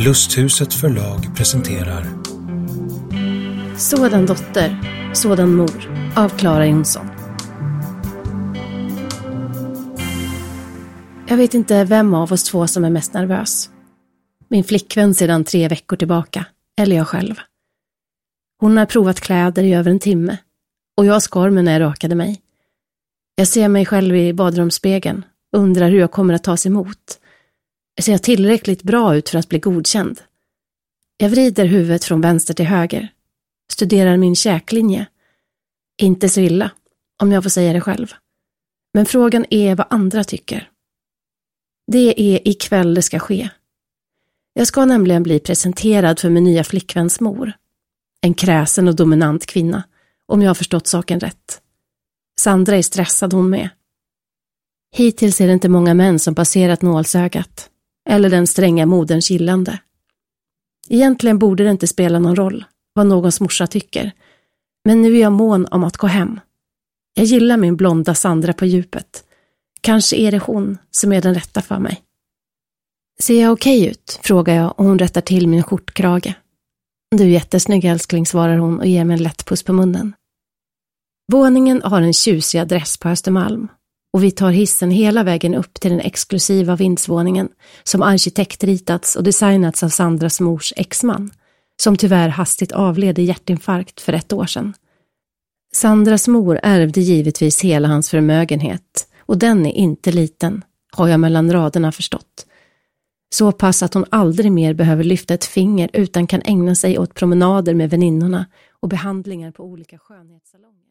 Lusthuset förlag presenterar Sådan dotter, sådan mor av Clara Jonsson. Jag vet inte vem av oss två som är mest nervös. Min flickvän sedan 3 veckor tillbaka, eller jag själv. Hon har provat kläder i över en timme och jag skar mig när jag rakade mig. Jag ser mig själv i badrumsspegeln och undrar hur jag kommer att tas emot. Ser jag tillräckligt bra ut för att bli godkänd? Jag vrider huvudet från vänster till höger. Studerar min käklinje. Inte så illa, om jag får säga det själv. Men frågan är vad andra tycker. Det är ikväll det ska ske. Jag ska nämligen bli presenterad för min nya flickväns mor. En kräsen och dominant kvinna, om jag har förstått saken rätt. Sandra är stressad hon med. Hittills är det inte många män som passerat nålsögat. Eller den stränga moderns gillande. Egentligen borde det inte spela någon roll vad någons morsa tycker. Men nu är jag mån om att gå hem. Jag gillar min blonda Sandra på djupet. Kanske är det hon som är den rätta för mig. Ser jag okej ut? Frågar jag och hon rättar till min skjortkrage. Du är jättesnygg älskling, svarar hon och ger mig en lätt puss på munnen. Våningen har en tjusig adress på Östermalm. Och vi tar hissen hela vägen upp till den exklusiva vindsvåningen som arkitektritats och designats av Sandras mors exman, som tyvärr hastigt avled i hjärtinfarkt för 1 år sedan. Sandras mor ärvde givetvis hela hans förmögenhet och den är inte liten, har jag mellan raderna förstått. Så pass att hon aldrig mer behöver lyfta ett finger utan kan ägna sig åt promenader med väninnorna och behandlingar på olika skönhetssalonger.